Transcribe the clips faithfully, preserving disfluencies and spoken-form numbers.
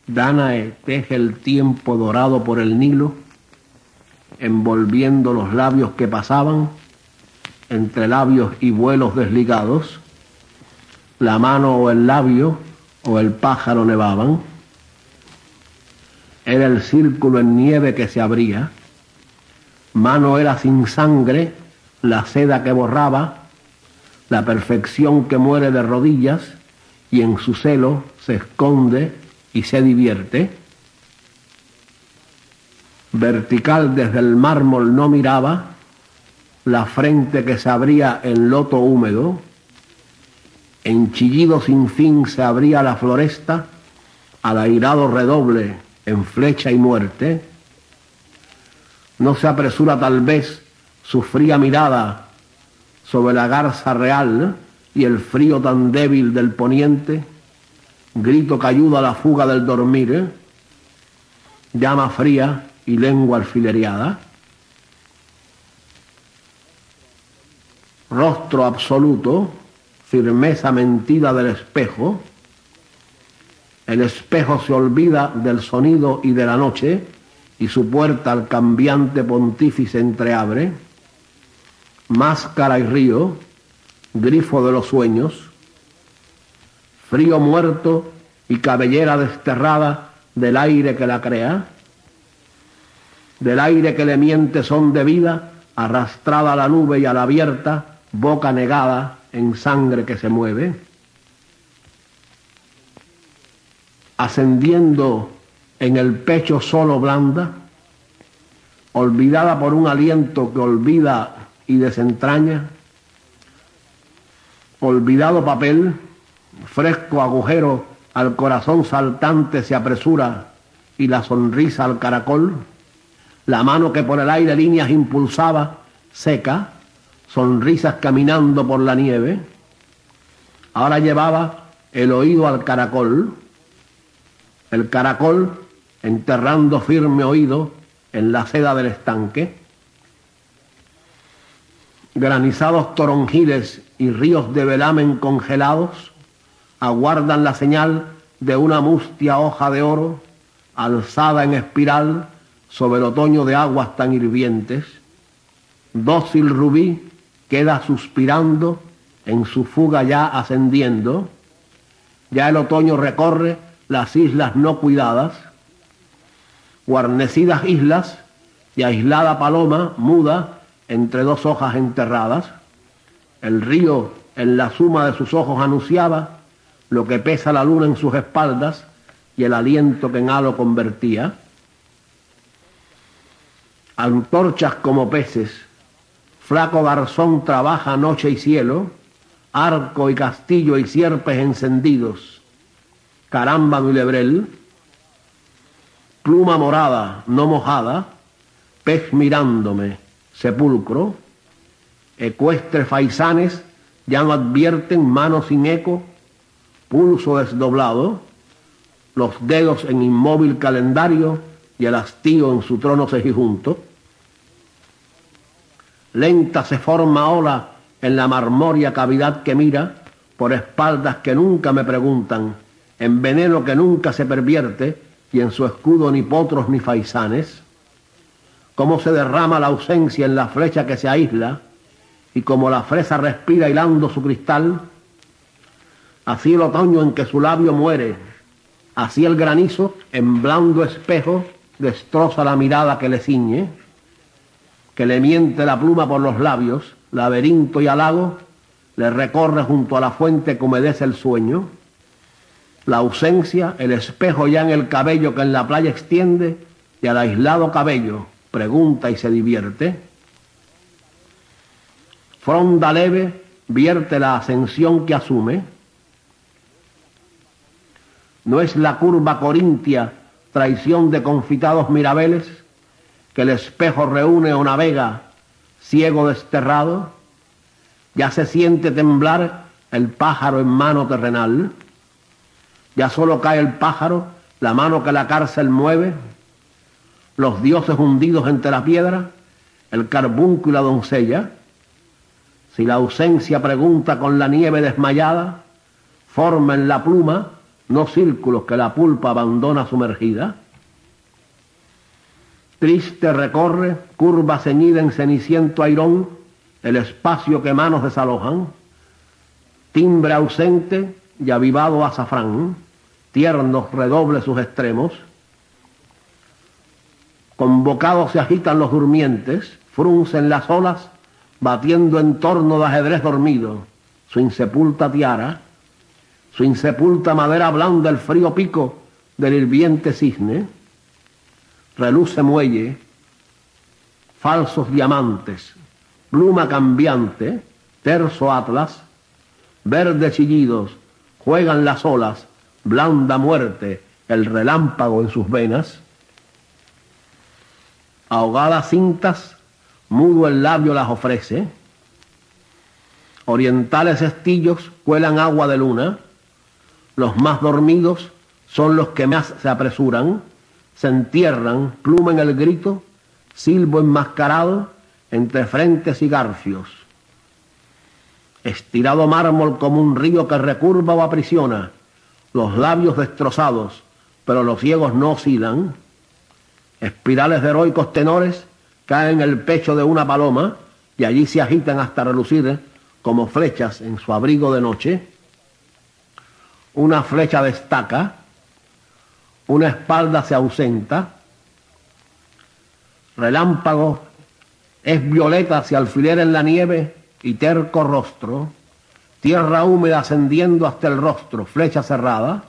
Dánae teje el tiempo dorado por el Nilo, envolviendo los labios que pasaban, entre labios y vuelos desligados, la mano o el labio o el pájaro nevaban. Era el círculo en nieve que se abría, mano era sin sangre, la seda que borraba, la perfección que muere de rodillas y en su celo se esconde y se divierte. Vertical desde el mármol no miraba, la frente que se abría en loto húmedo, en chillido sin fin se abría la floresta, al airado redoble en flecha y muerte. No se apresura tal vez su fría mirada sobre la garza real y el frío tan débil del poniente, grito que ayuda a la fuga del dormir, llama fría y lengua alfilereada. Rostro absoluto, firmeza mentida del espejo. El espejo se olvida del sonido y de la noche y su puerta al cambiante pontífice entreabre. Máscara y río, grifo de los sueños, frío muerto y cabellera desterrada del aire que la crea, del aire que le miente son de vida, arrastrada a la nube y a la abierta, boca negada en sangre que se mueve, ascendiendo en el pecho solo blanda, olvidada por un aliento que olvida y desentraña, olvidado papel, fresco agujero al corazón saltante se apresura y la sonrisa al caracol, la mano que por el aire líneas impulsaba, seca, sonrisas caminando por la nieve, ahora llevaba el oído al caracol, el caracol enterrando firme oído en la seda del estanque. Granizados toronjiles y ríos de velamen congelados aguardan la señal de una mustia hoja de oro alzada en espiral sobre el otoño de aguas tan hirvientes. Dócil rubí queda suspirando en su fuga ya ascendiendo. Ya el otoño recorre las islas no cuidadas, guarnecidas islas y aislada paloma muda entre dos hojas enterradas. El río en la suma de sus ojos anunciaba lo que pesa la luna en sus espaldas y el aliento que en halo convertía. Antorchas como peces, flaco garzón trabaja noche y cielo, arco y castillo y sierpes encendidos, carámbano y lebrel, pluma morada no mojada, pez mirándome, sepulcro, ecuestres faisanes ya no advierten mano sin eco, pulso desdoblado, los dedos en inmóvil calendario y el hastío en su trono cejijunto. Lenta se forma ola en la marmórea cavidad que mira, por espaldas que nunca me preguntan, en veneno que nunca se pervierte, y en su escudo ni potros ni faisanes. Cómo se derrama la ausencia en la flecha que se aísla, y como la fresa respira hilando su cristal, así el otoño en que su labio muere, así el granizo en blando espejo destroza la mirada que le ciñe, que le miente la pluma por los labios, laberinto y halago, le recorre junto a la fuente que humedece el sueño. La ausencia, el espejo ya en el cabello que en la playa extiende, y al aislado cabello pregunta y se divierte. Fronda leve vierte la ascensión que asume. No es la curva corintia traición de confitados mirabeles, que el espejo reúne o navega ciego desterrado. Ya se siente temblar el pájaro en mano terrenal. Ya solo cae el pájaro, la mano que la cárcel mueve, los dioses hundidos entre la piedra, el carbunco y la doncella. Si la ausencia pregunta con la nieve desmayada, forma en la pluma no círculos que la pulpa abandona sumergida. Triste recorre, curva ceñida en ceniciento airón, el espacio que manos desalojan, timbre ausente y avivado azafrán, tiernos redoble sus extremos. Convocados se agitan los durmientes, fruncen las olas, batiendo en torno de ajedrez dormido, su insepulta tiara, su insepulta madera blanda el frío pico del hirviente cisne, reluce muelle, falsos diamantes, pluma cambiante, terso atlas, verdes chillidos, juegan las olas, blanda muerte, el relámpago en sus venas. Ahogadas cintas, mudo el labio las ofrece. Orientales estillos cuelan agua de luna. Los más dormidos son los que más se apresuran, se entierran, pluma en el grito, silbo enmascarado entre frentes y garfios. Estirado mármol como un río que recurva o aprisiona, los labios destrozados, pero los ciegos no oscilan. Espirales de heroicos tenores caen en el pecho de una paloma y allí se agitan hasta relucir como flechas en su abrigo de noche. Una flecha destaca, una espalda se ausenta, relámpago es violeta hacia alfiler en la nieve y terco rostro, tierra húmeda ascendiendo hasta el rostro, flecha cerrada,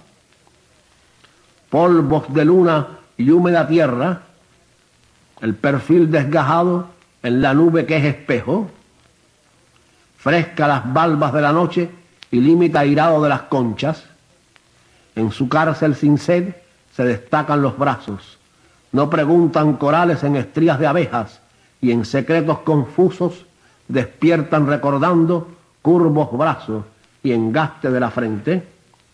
polvos de luna y húmeda tierra, el perfil desgajado en la nube que es espejo, fresca las balbas de la noche y límite airado de las conchas. En su cárcel sin sed se destacan los brazos, no preguntan corales en estrías de abejas y en secretos confusos despiertan recordando curvos brazos y engaste de la frente.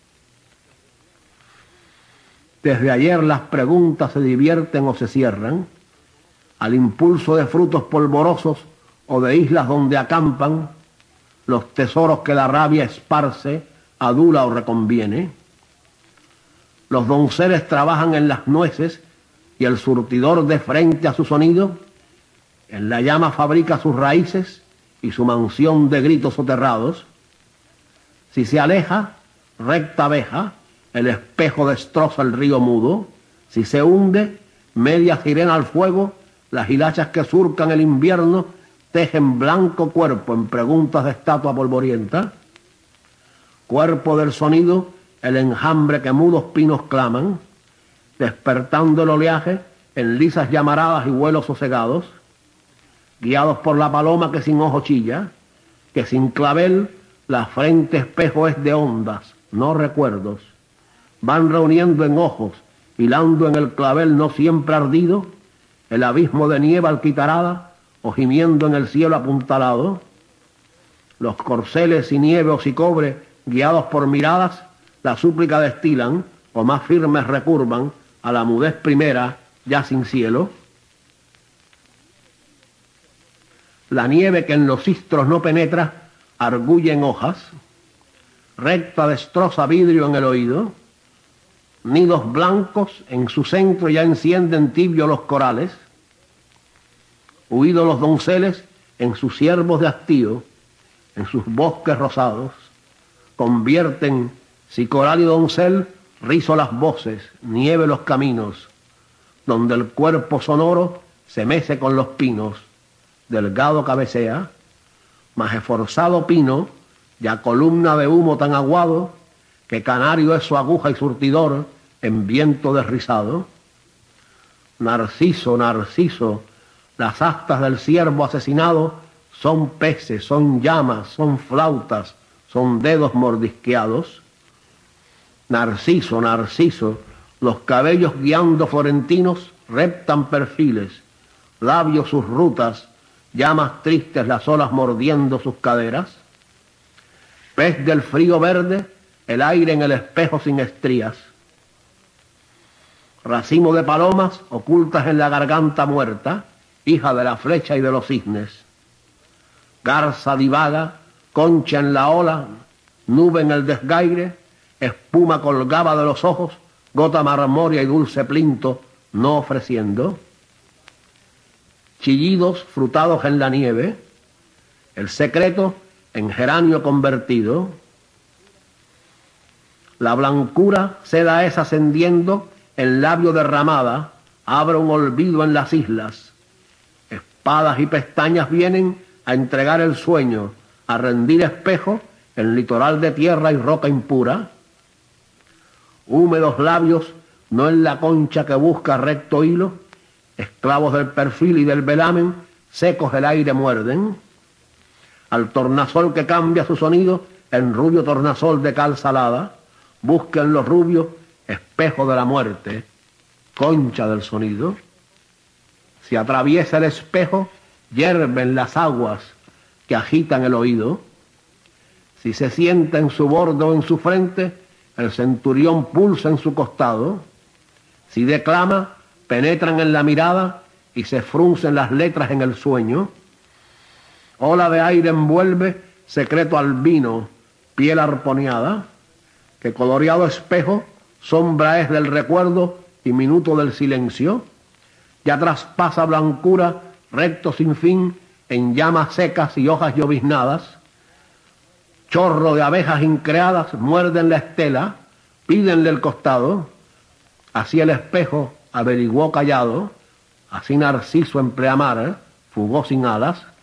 Desde ayer las preguntas se divierten o se cierran, al impulso de frutos polvorosos o de islas donde acampan, los tesoros que la rabia esparce, adula o reconviene. Los donceles trabajan en las nueces y el surtidor de frente a su sonido, en la llama fabrica sus raíces y su mansión de gritos soterrados. Si se aleja, recta abeja, el espejo destroza el río mudo. Si se hunde, media sirena al fuego, las hilachas que surcan el invierno tejen blanco cuerpo en preguntas de estatua polvorienta. Cuerpo del sonido, el enjambre que mudos pinos claman, despertando el oleaje en lisas llamaradas y vuelos sosegados, guiados por la paloma que sin ojo chilla, que sin clavel la frente espejo es de ondas, no recuerdos. Van reuniendo en ojos, hilando en el clavel no siempre ardido, el abismo de nieve alquitarada o gimiendo en el cielo apuntalado. Los corceles y nieve y cobre, guiados por miradas, la súplica destilan o más firmes recurvan a la mudez primera ya sin cielo. La nieve que en los cistros no penetra arguye en hojas, recta destroza vidrio en el oído, nidos blancos en su centro ya encienden tibio los corales, huidos los donceles en sus ciervos de hastío, en sus bosques rosados, convierten, si coral y doncel, rizo las voces, nieve los caminos, donde el cuerpo sonoro se mece con los pinos, delgado cabecea, mas esforzado pino, ya columna de humo tan aguado, que canario es su aguja y surtidor en viento desrizado. Narciso, Narciso, las astas del ciervo asesinado son peces, son llamas, son flautas, son dedos mordisqueados. Narciso, Narciso, los cabellos guiando florentinos reptan perfiles, labios sus rutas, llamas tristes las olas mordiendo sus caderas. Pez del frío verde, el aire en el espejo sin estrías. Racimo de palomas ocultas en la garganta muerta, hija de la flecha y de los cisnes. Garza divaga, concha en la ola, nube en el desgaire, espuma colgaba de los ojos, gota marmórea y dulce plinto no ofreciendo. Chillidos frutados en la nieve, el secreto en geranio convertido. La blancura seda es ascendiendo, el labio derramada, abre un olvido en las islas. Espadas y pestañas vienen a entregar el sueño, a rendir espejo en litoral de tierra y roca impura. Húmedos labios, no en la concha que busca recto hilo, esclavos del perfil y del velamen, secos el aire muerden. Al tornasol que cambia su sonido en rubio tornasol de cal salada, busquen los rubios espejo de la muerte, concha del sonido. Si atraviesa el espejo, hierven las aguas que agitan el oído. Si se sienta en su borde o en su frente, el centurión pulsa en su costado. Si declama, penetran en la mirada y se fruncen las letras en el sueño. Ola de aire envuelve, secreto albino, piel arponeada, que coloreado espejo, sombra es del recuerdo y minuto del silencio. Ya traspasa blancura, recto sin fin, en llamas secas y hojas lloviznadas. Chorro de abejas increadas muerden la estela, pídenle el costado. Así el espejo averiguó callado, así Narciso en pleamar, fugó sin alas.